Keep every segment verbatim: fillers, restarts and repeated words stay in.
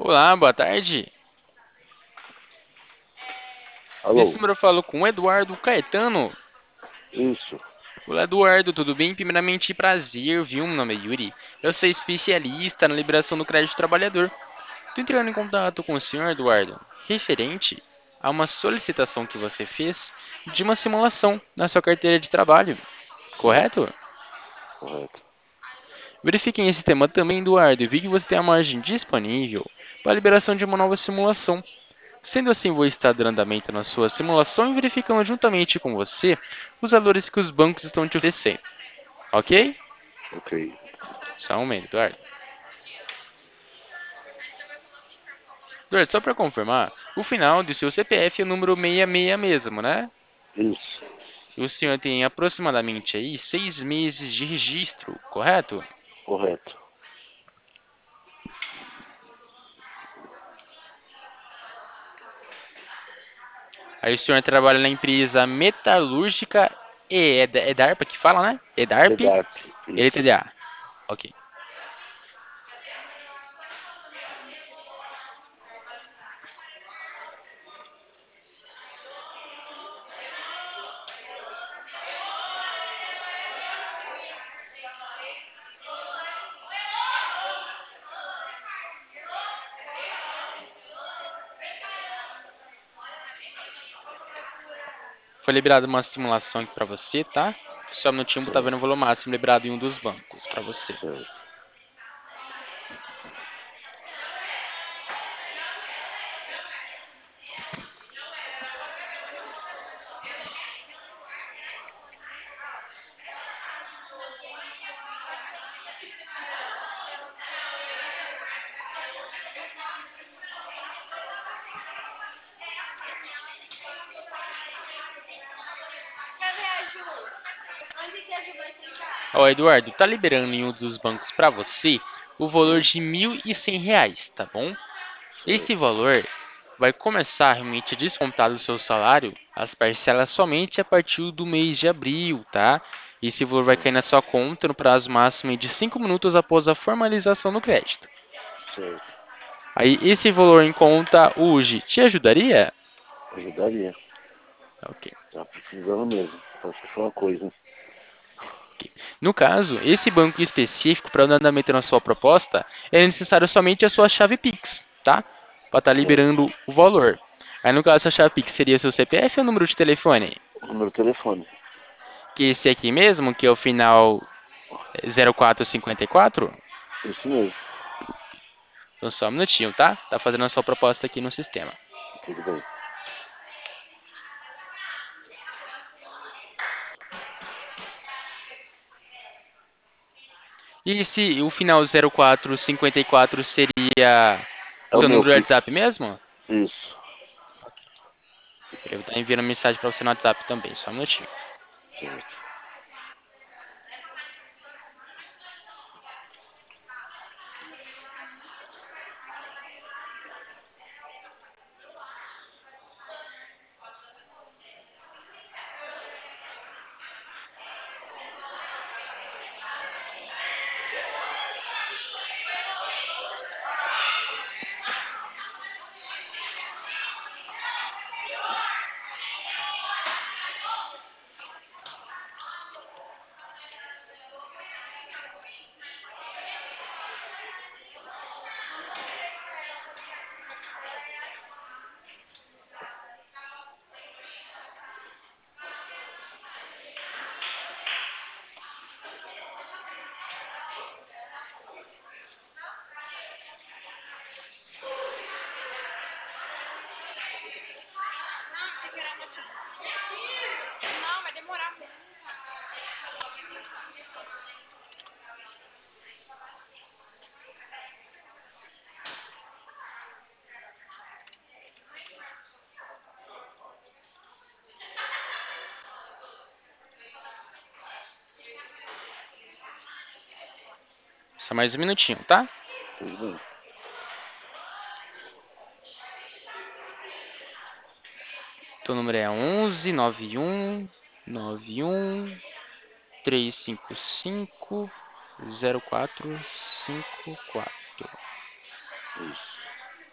Olá, boa tarde. Nesse Alô? número eu falo com o Eduardo Caetano. Isso, Olá, Eduardo, tudo bem? Primeiramente, prazer, viu? Meu nome é Yuri. Eu sou especialista na liberação do crédito trabalhador. Estou entrando em contato com o senhor, Eduardo, referente a uma solicitação que você fez de uma simulação na sua carteira de trabalho, certo, correto? correto. Verifiquem esse tema também, Eduardo, e vi que você tem a margem disponível para a liberação de uma nova simulação. Sendo assim, vou estar dando andamento na sua simulação e verificando juntamente com você os valores que os bancos estão te oferecendo. Ok? Ok, Só um momento, Eduardo. Eduardo, só para confirmar, o final do seu C P F é o número sessenta e seis mesmo, né? isso, E o senhor tem aproximadamente aí seis meses de registro, correto? correto. Aí o senhor trabalha na empresa metalúrgica e é Edarpa que fala, né? Edarp EDAP, isso. L T D A. Ok. Foi liberada uma simulação aqui para você, tá? Só um minutinho, vou estar vendo o Certo, valor máximo liberado em um dos bancos para você. certo. Ó, Eduardo, tá liberando em um dos bancos para você o valor Hum, de mil e cem reais, tá bom? Esse certo, valor vai começar realmente a descontar do seu salário as parcelas somente a partir do mês de abril, tá? Esse valor vai cair certo, na sua conta no prazo máximo de cinco minutos após a formalização do crédito. certo. Aí, esse valor em conta hoje te ajudaria? Ajudaria. Ok. Tá precisando mesmo. Acho que foi uma coisa. No caso, esse banco específico, para o andamento na sua proposta, é necessário somente a sua chave Pix, tá? Para estar Certo. liberando o valor. Aí, no caso, a chave Pix seria seu C P F ou número de telefone? O número de telefone. Que esse aqui mesmo, que é o final zero quatro cinquenta e quatro? Isso mesmo. Então, só um minutinho, tá? Tá fazendo a sua proposta aqui no sistema. Tudo bem. E se o final zero quatro cinquenta e quatro seria É o o seu meu número de Pix. WhatsApp mesmo? Isso. Eu vou estar enviando mensagem para você no WhatsApp também, só um minutinho. Certo. Só mais um minutinho, tá? Tudo bem. Então, o número é onze nove um nove um três cinco cinco zero quatro cinco quatro. Isso.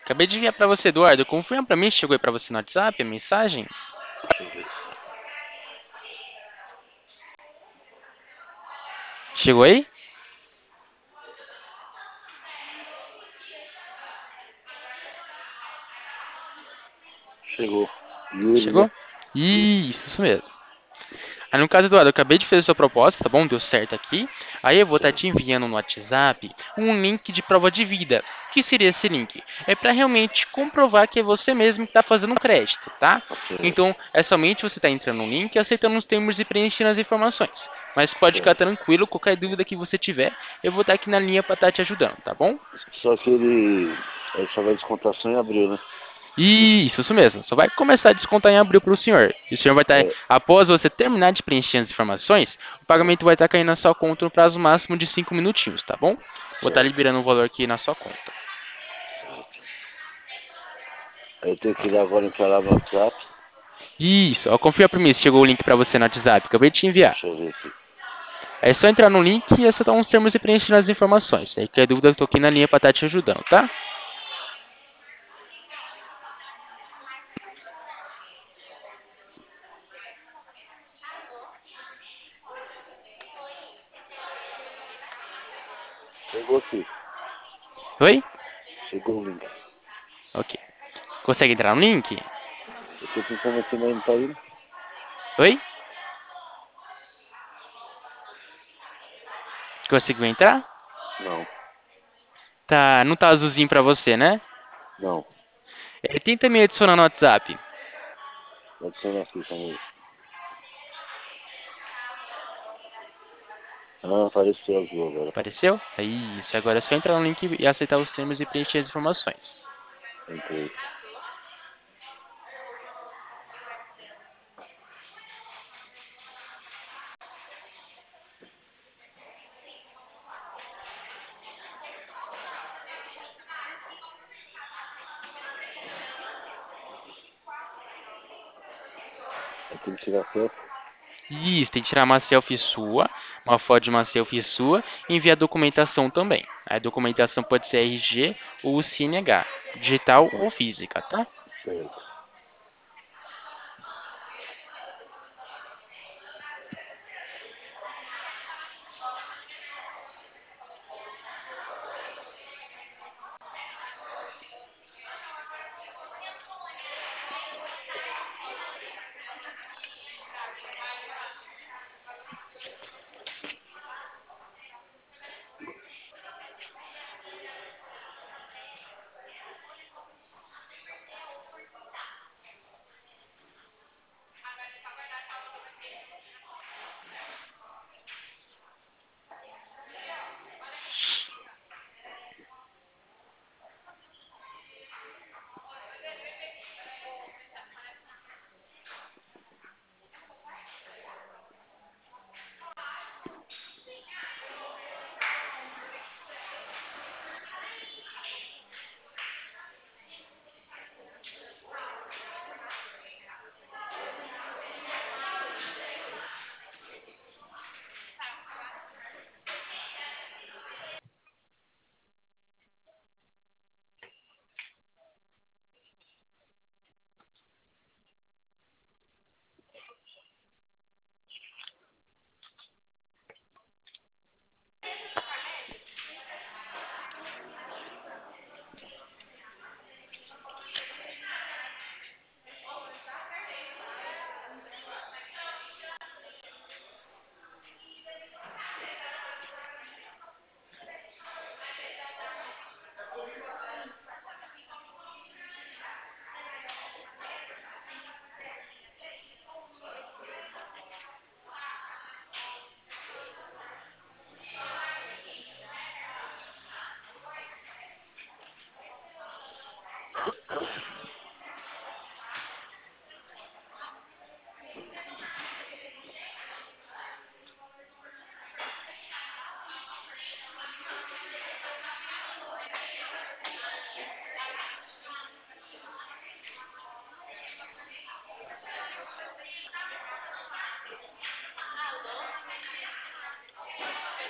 Acabei de enviar pra você, Eduardo. Confirma pra mim se chegou aí pra você no WhatsApp a mensagem. Deixa eu ver. Chegou aí? Chegou. Yuri, né? Chegou? Isso, isso mesmo. Aí no caso, Eduardo, eu acabei de fazer a sua proposta, tá bom? Deu certo aqui. Aí eu vou estar te Certo. enviando no WhatsApp um link de prova de vida. O que seria esse link? É para realmente comprovar que é você mesmo que está fazendo o crédito, tá? Certo. Então, é somente você estar entrando no link, aceitando os termos e preenchendo as informações. Mas pode ficar Certo. tranquilo, qualquer dúvida que você tiver, eu vou estar aqui na linha para estar te ajudando, tá bom? Só que ele, ele só vai descontar só em abril, né? Isso, isso mesmo. Só vai começar a descontar em abril para o senhor. E o senhor vai estar, É, após você terminar de preencher as informações, o pagamento vai estar caindo na sua conta no prazo máximo de cinco minutinhos, tá bom? Vou estar certo. liberando o valor aqui na sua conta. Certo. Aí eu tenho que ir agora entrar lá no WhatsApp. Isso, ó, confia para mim se chegou o link para você no WhatsApp. Acabei de te enviar. Deixa eu ver aqui. É só entrar no link e aceitar uns termos e preencher as informações. Aí qualquer dúvida, eu tô aqui na linha para estar te ajudando, tá? Chegou aqui. Oi? Chegou o link. Ok. Consegue entrar no link? Eu tô tentando aqui, mas não tá indo. Oi? Conseguiu entrar? Não. Tá, não tá azulzinho para você, né? Não. É, tenta me adicionar no WhatsApp. Pode ser aqui, calma aí. Ah, apareceu azul agora. Apareceu? É isso. Agora é só entrar no link e aceitar os termos e preencher as informações. Entrei. Aí tem que tirar foto. Isso, tem que tirar uma selfie sua, uma foto de uma selfie sua e enviar a documentação também. A documentação pode ser R G ou C N H, digital ou física, tá? Certo.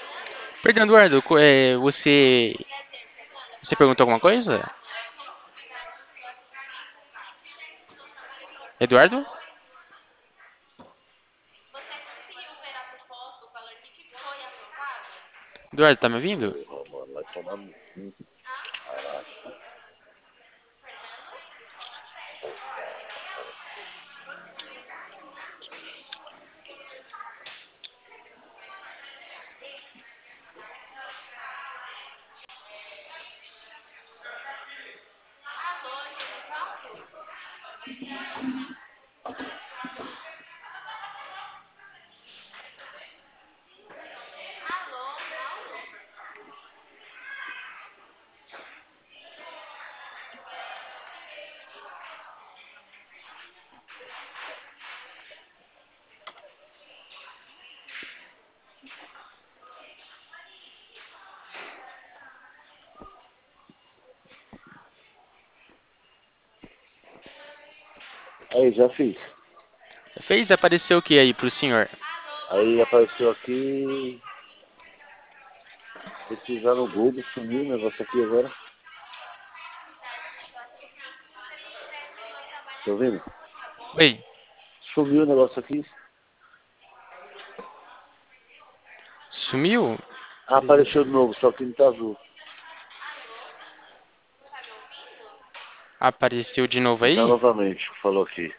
Perdão, Eduardo, co- é, você, você perguntou alguma coisa? Eduardo? Eduardo, tá me ouvindo? Porra, mano, vai tomar no cu. Caralho. Aí, já fiz. Fez? Apareceu o que aí pro senhor? Aí apareceu aqui. Pesquisar no Google, sumiu o negócio aqui agora. Tá ouvindo? Oi, Sumiu o negócio aqui. sumiu? Ah, apareceu de novo, só que não tá azul. Apareceu de novo Tentar aí? novamente, falou aqui.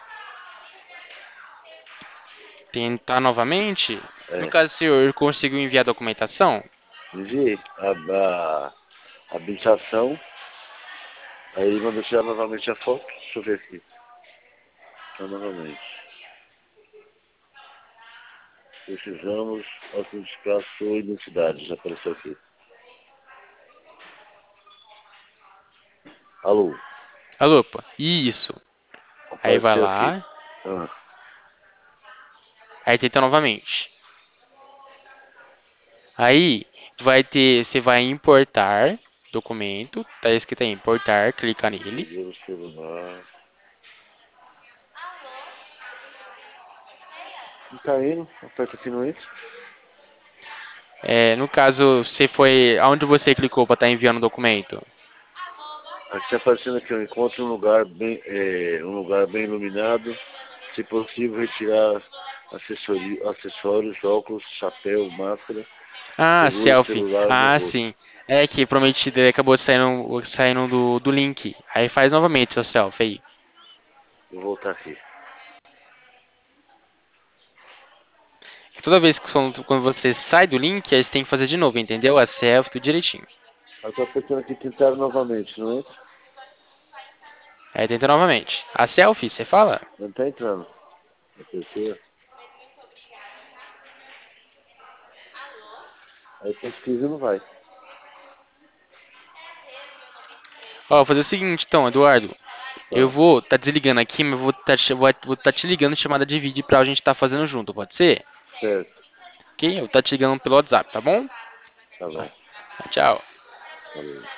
Tentar novamente? No É, caso, o senhor conseguiu enviar a documentação? enviei a, a, a habilitação. Aí ele mandou tirar novamente a foto. Deixa eu ver aqui. Tá novamente. Precisamos autenticar sua identidade. Já apareceu aqui. Alô? Alô, opa, isso. Aí vai Apareceu aqui. lá, Ah, aí tenta novamente. Aí vai ter, você vai importar documento, tá escrito aí importar, clica nele. segura o celular. Não tá indo. Aperta aqui no enter. É, no caso, você foi, aonde você clicou para estar enviando o documento? Aqui tá aparecendo aqui, ó, encontre um lugar bem, é, um lugar bem iluminado. Se possível, retirar acessori- acessórios, óculos, chapéu, máscara. Ah, Segure o selfie. celular no Ah, rosto. sim. É que prometido ele acabou saindo, saindo do, do link. Aí faz novamente seu selfie aí. Vou voltar aqui. Toda vez que quando quando você sai do link, aí você tem que fazer de novo, entendeu? A selfie, tudo direitinho. Eu tô apertando aqui tentar novamente, não entra? Aí tenta novamente. A selfie, você fala? Não tá entrando. Apertei. Aí pesquisa e não vai. Ó, vou fazer o seguinte então, Eduardo. Eu Tá, vou tá desligando aqui, mas vou tá, te- vou, vou tá te ligando em chamada de vídeo pra gente tá fazendo junto, pode ser? certo. Ok? Eu vou tá te ligando pelo WhatsApp, tá bom? Tá bom. Tchau. Valeu.